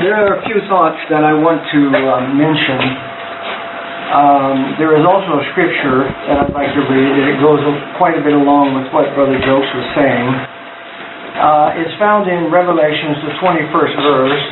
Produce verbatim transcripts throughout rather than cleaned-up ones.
there are a few thoughts that I want to uh, mention. Um, there is also a scripture that I'd like to read, and it goes quite a bit along with what Brother Jokes was saying. Uh, it's found in Revelations, the twenty-first verse,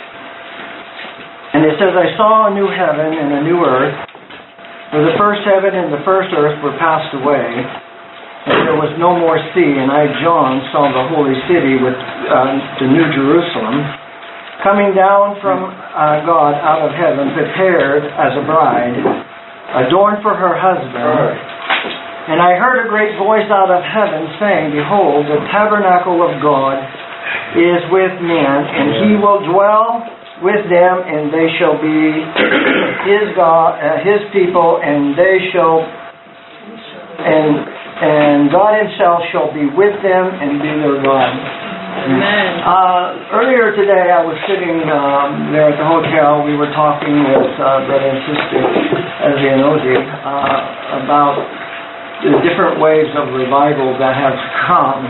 and it says, I saw a new heaven and a new earth, for the first heaven and the first earth were passed away, and there was no more sea, and I, John, saw the holy city with uh, the New Jerusalem, coming down from uh, God out of heaven, prepared as a bride, adorned for her husband. And I heard a great voice out of heaven saying, Behold, the tabernacle of God is with men, and he will dwell with them, and they shall be his God, uh, his people, and they shall, and and God himself shall be with them and be their God. Amen. Uh, earlier today, I was sitting um, there at the hotel. We were talking with uh, Brother and Sister Ezianoji uh, about the different waves of revival that have come.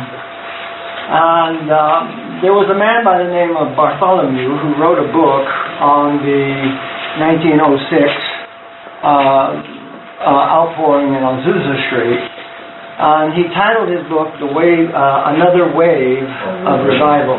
And um, there was a man by the name of Bartholomew who wrote a book on the nineteen oh six uh, uh, outpouring in Azusa Street. And he titled his book "The Wave, uh, Another Wave of Revival,"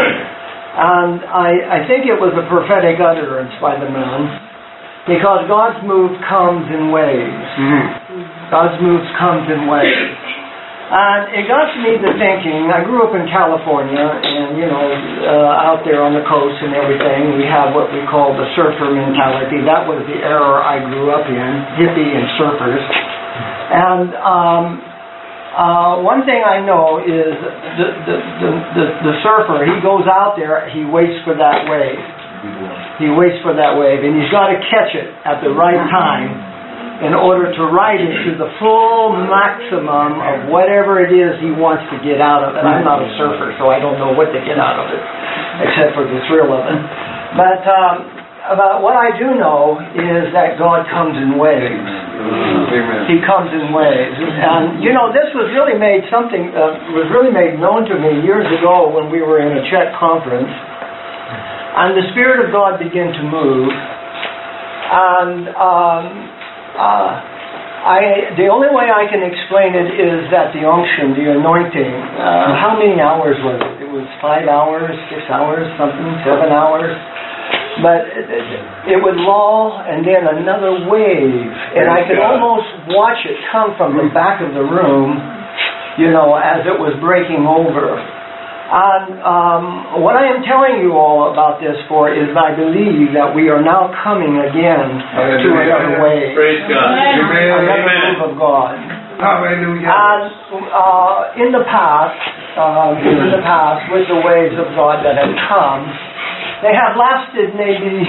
and I, I think it was a prophetic utterance by the man, because God's move comes in waves. Mm-hmm. God's move comes in waves, and it got me to thinking. I grew up in California, and you know, uh, out there on the coast and everything, we have what we call the surfer mentality. That was the era I grew up in, hippie and surfers, and. Um, Uh, one thing I know is the, the, the, the, the surfer, he goes out there, he waits for that wave. He waits for that wave, and he's got to catch it at the right time in order to ride it to the full maximum of whatever it is he wants to get out of it. I'm not a surfer, so I don't know what to get out of it, except for the thrill of it. But um, about what I do know is that God comes in waves. Amen. He comes in waves, and you know, this was really made something uh, was really made known to me years ago when we were in a Czech conference, and the Spirit of God began to move, and um, uh, I the only way I can explain it is that the unction, the anointing. Uh, how many hours was it? It was five hours, six hours, something, seven hours. But it, it, it would lull, and then another wave, and I could almost watch it come from the back of the room, you know, as it was breaking over. And um, what I am telling you all about this for is I believe that we are now coming again to another wave. Praise God. Amen. Another move of God. Hallelujah. And uh, in the past, um, in the past, with the waves of God that have come, they have lasted maybe,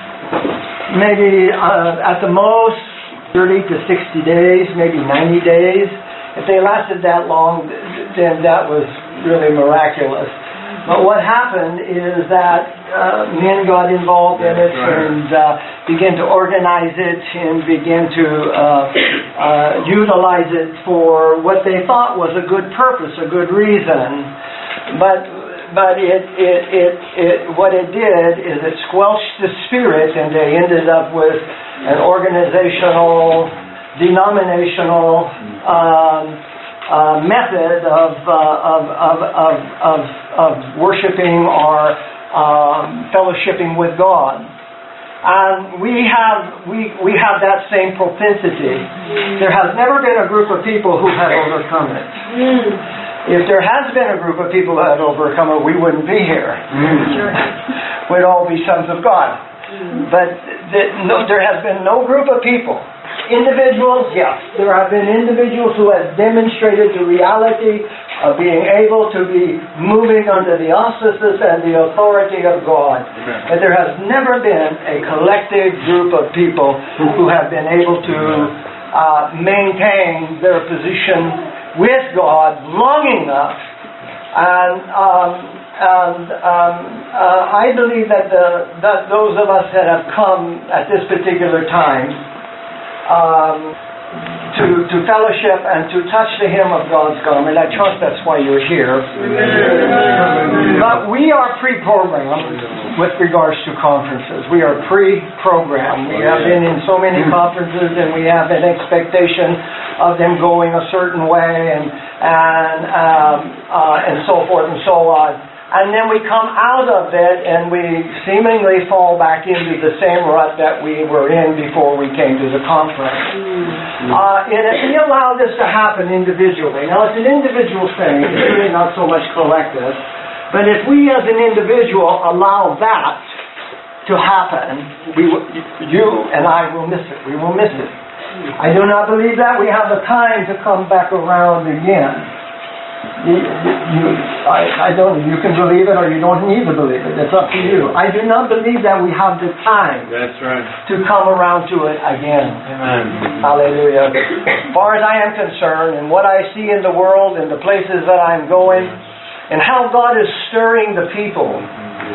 maybe uh, at the most thirty to sixty days, maybe ninety days. If they lasted that long, then that was really miraculous. But what happened is that uh, men got involved in it and uh, began to organize it and began to uh, uh, utilize it for what they thought was a good purpose, a good reason. But But it, it, it, it, what it did is it squelched the spirit, and they ended up with an organizational, denominational um, uh, method of, uh, of, of, of, of, of worshiping or um, fellowshipping with God. And we have we we have that same propensity. There has never been a group of people who had overcome it. If there has been a group of people that had overcome it, we wouldn't be here. Mm. We'd all be sons of God. Mm. But the, no, there has been no group of people. Individuals, yes. There have been individuals who have demonstrated the reality of being able to be moving under the auspices and the authority of God. Amen. But there has never been a collective group of people who have been able to uh, maintain their position with God long enough, and um, and um, uh, I believe that the that those of us that have come at this particular time um, to, to fellowship and to touch the hem of God's garment. I trust that's why you're here. But we are pre-programmed with regards to conferences. We are pre-programmed. We have been in so many conferences and we have an expectation of them going a certain way and, and, um, uh, and so forth and so on. And then we come out of it and we seemingly fall back into the same rut that we were in before we came to the conference. Uh, and if we allow this to happen individually, now it's an individual thing, it's really not so much collective, but if we as an individual allow that to happen, we, you and I will miss it. We will miss it. I do not believe that we have the time to come back around again. You, you, I, I don't. You can believe it or you don't need to believe it. It's up to you. I do not believe that we have the time. That's right. To come around to it again. Amen. Hallelujah. As far as I am concerned, and what I see in the world, and the places that I'm going, and how God is stirring the people uh,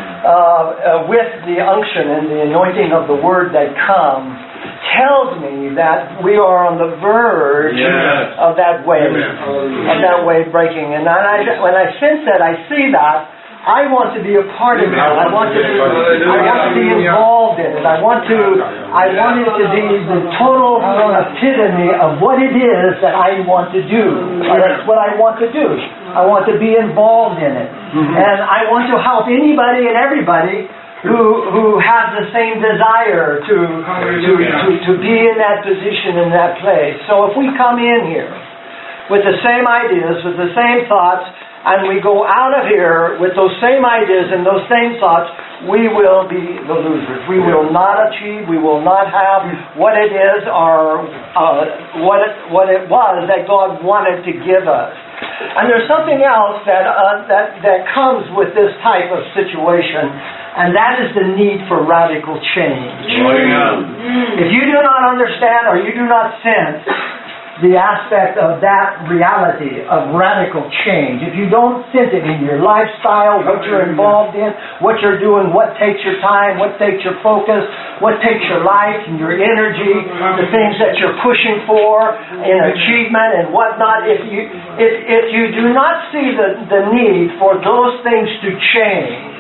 uh, with the unction and the anointing of the Word that comes, tells me that we are on the verge yes. of that wave, of that wave breaking. And when I, when I sense that, I see that, I want to be a part of it. I want to be, I want to be involved in it. I want to, I want it to be the total epitome of what it is that I want to do. That's what I want to do. I want to be involved in it. And I want to help anybody and everybody who who has the same desire to, to to to be in that position, in that place. So if we come in here with the same ideas, with the same thoughts, and we go out of here with those same ideas and those same thoughts, we will be the losers. We will not achieve, we will not have what it is or uh, what it, what it was that God wanted to give us. And there's something else that uh, that that comes with this type of situation, and that is the need for radical change. Oh, yeah. If you do not understand or you do not sense the aspect of that reality of radical change, if you don't sense it in your lifestyle, what you're involved in, what you're doing, what takes your time, what takes your focus, what takes your life and your energy, the things that you're pushing for in achievement and whatnot, if you if, if you do not see the, the need for those things to change,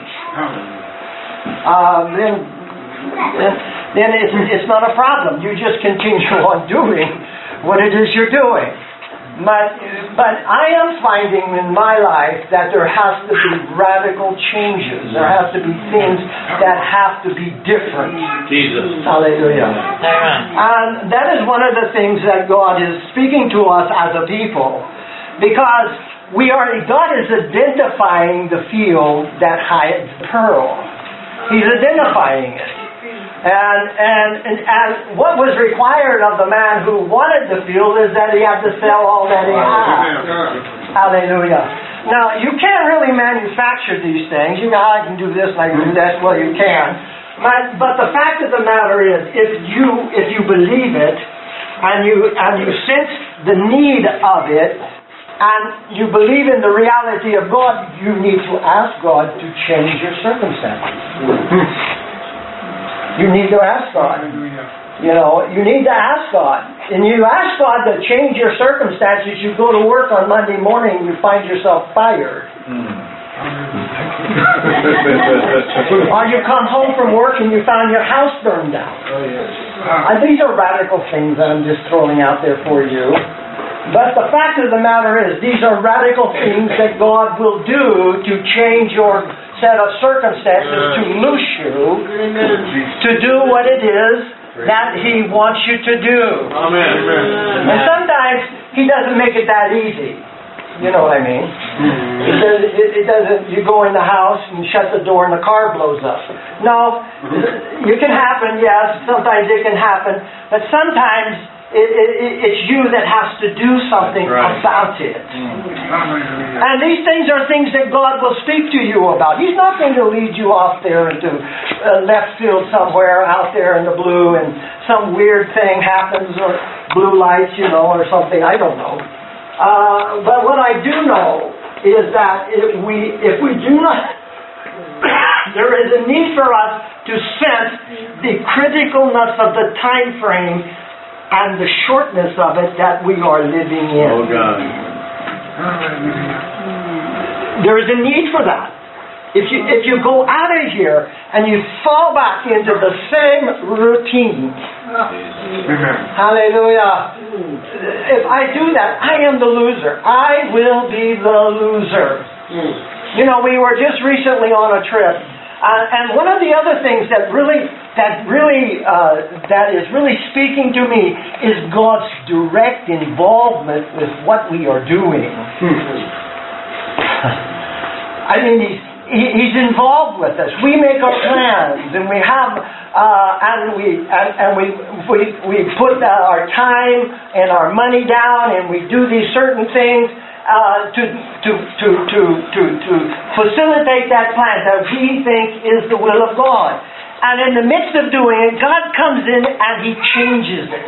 uh, then, then, then it's, it's not a problem. You just continue on doing what it is you're doing. But, but I am finding in my life that there has to be radical changes. There has to be things that have to be different. Jesus. Hallelujah. And that is one of the things that God is speaking to us as a people. Because we are, God is identifying the field that hides the pearl. He's identifying it. And, and, and, and what was required of the man who wanted the field is that he had to sell all that he had. Hallelujah. Now, you can't really manufacture these things. You know, I can do this and I can do that. Well, you can. But, but the fact of the matter is, if you if you believe it, and you and you sense the need of it, and you believe in the reality of God, you need to ask God to change your circumstances. You need to ask God. You know, you need to ask God. And you ask God to change your circumstances. You go to work on Monday morning, you find yourself fired. Or you come home from work and you found your house burned down. And these are radical things that I'm just throwing out there for you. But the fact of the matter is, these are radical things that God will do to change your set of circumstances, to loose you, to do what it is that He wants you to do. Amen. And sometimes He doesn't make it that easy. You know what I mean? It, does, it, it doesn't, you go in the house and shut the door and the car blows up. No, it can happen, yes, sometimes it can happen, but sometimes It, it, it's you that has to do something right. about it. Mm. And these things are things that God will speak to you about. He's not going to lead you off there into uh, left field somewhere out there in the blue and some weird thing happens or blue lights, you know, or something. I don't know. Uh, but what I do know is that if we, if we do not, there is a need for us to sense the criticalness of the time frame and the shortness of it that we are living in. Oh, God. There is a need for that. If you if you go out of here and you fall back into the same routine, hallelujah. If I do that, I am the loser. I will be the loser. You know, we were just recently on a trip, uh, and one of the other things that really that really uh, that is really speaking to me is God's direct involvement with what we are doing. I mean, He's He's involved with us. We make our plans, and we have, uh, and we and, and we we we put our time and our money down, and we do these certain things uh, to to to to to to facilitate that plan that we think is the will of God. And in the midst of doing it, God comes in and He changes it.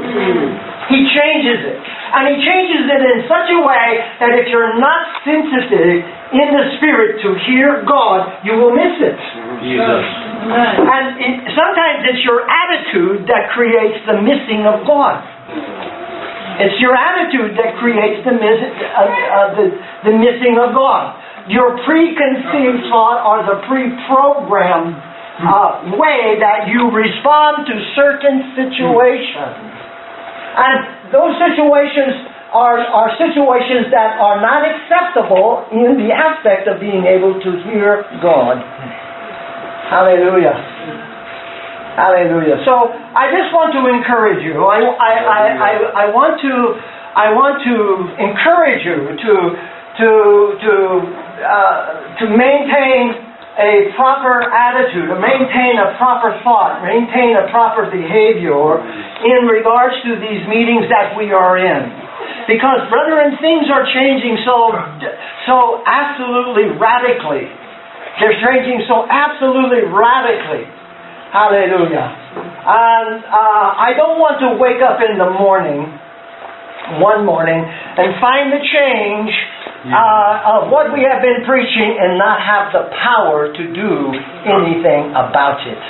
He changes it. And He changes it in such a way that if you're not sensitive in the Spirit to hear God, you will miss it. Jesus. And it, sometimes it's your attitude that creates the missing of God. It's your attitude that creates the, miss, uh, uh, the, the missing of God. Your preconceived thought or the pre-programmed Uh, way that you respond to certain situations. And those situations are, are situations that are not acceptable in the aspect of being able to hear God. Hallelujah. Hallelujah. So I just want to encourage you. I, I, I, I, I want to I want to encourage you to to to uh, to maintain a proper attitude, to maintain a proper thought, maintain a proper behavior in regards to these meetings that we are in. Because, brethren, things are changing so, so absolutely radically. They're changing so absolutely radically. Hallelujah. And uh, I don't want to wake up in the morning, one morning, and find the change Uh, of what we have been preaching and not have the power to do anything about it.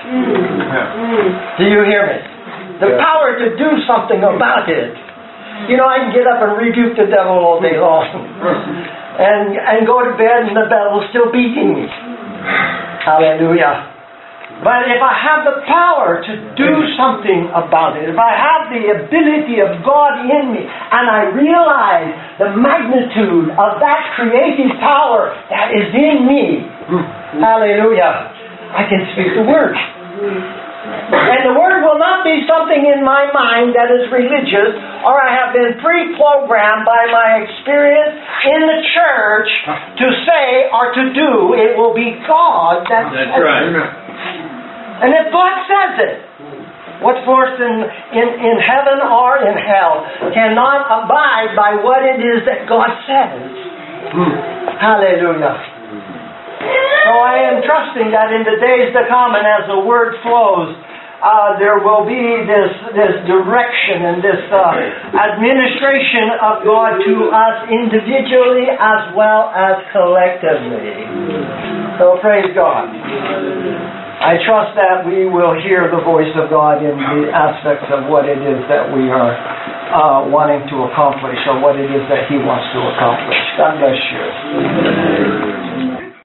Mm. Do you hear me? The yeah. power to do something about it. You know, I can get up and rebuke the devil all day long and, and go to bed and the devil's still beating me. Hallelujah. But if I have the power to do something about it, if I have the ability of God in me, and I realize the magnitude of that creative power that is in me, hallelujah, I can speak the word. And the word will not be something in my mind that is religious, or I have been pre-programmed by my experience in the church to say or to do. It will be God that That's says right. it. And if God says it, what force in, in, in heaven or in hell cannot abide by what it is that God says? Hallelujah. So I am trusting that in the days to come and as the word flows, uh, there will be this, this direction and this uh, administration of God to us individually as well as collectively. So praise God. I trust that we will hear the voice of God in the aspects of what it is that we are uh, wanting to accomplish or what it is that He wants to accomplish. God bless you.